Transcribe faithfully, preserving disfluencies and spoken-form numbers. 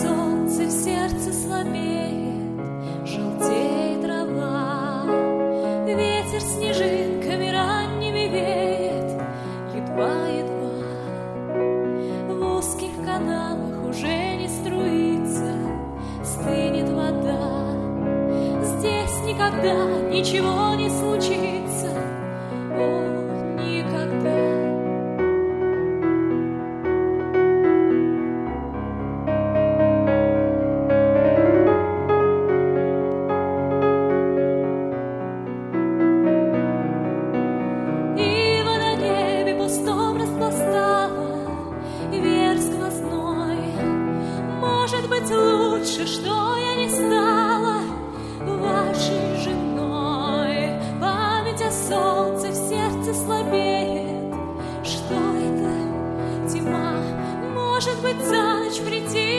солнце в сердце слабеет, желтеет трава, ветер снежинками ранними веет, едва-едва. В узких каналах уже не струится, стынет вода. Здесь никогда ничего не случится, о, никогда. Лучше, что я не стала вашей женой. Память о солнце в сердце слабеет. Что это? Тьма. Может быть, за ночь прийти